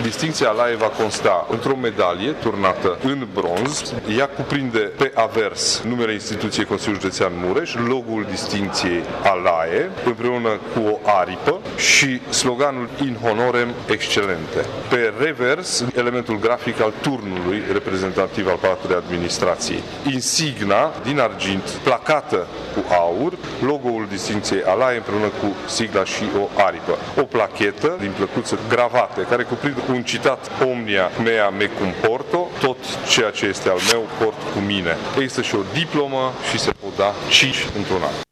Distincția Alae va consta într-o medalie turnată în bronz. Ea cuprinde pe avers numele instituției Consiliul Județean Mureș, logo-ul distincției Alae, împreună cu o aripă și sloganul In Honorem Excelente. Pe revers, elementul grafic al turnului reprezentativ al Palatului Administrației. Insigna din argint, placată cu aur, logo-ul distincției Alae împreună cu sigla și o aripă. O plachetă din plăcuță gravate, care cuprinde un citat Omnia mea mecum porto, tot ceea ce este al meu port cu mine. Există și o diplomă și se pot da 5 într-un an.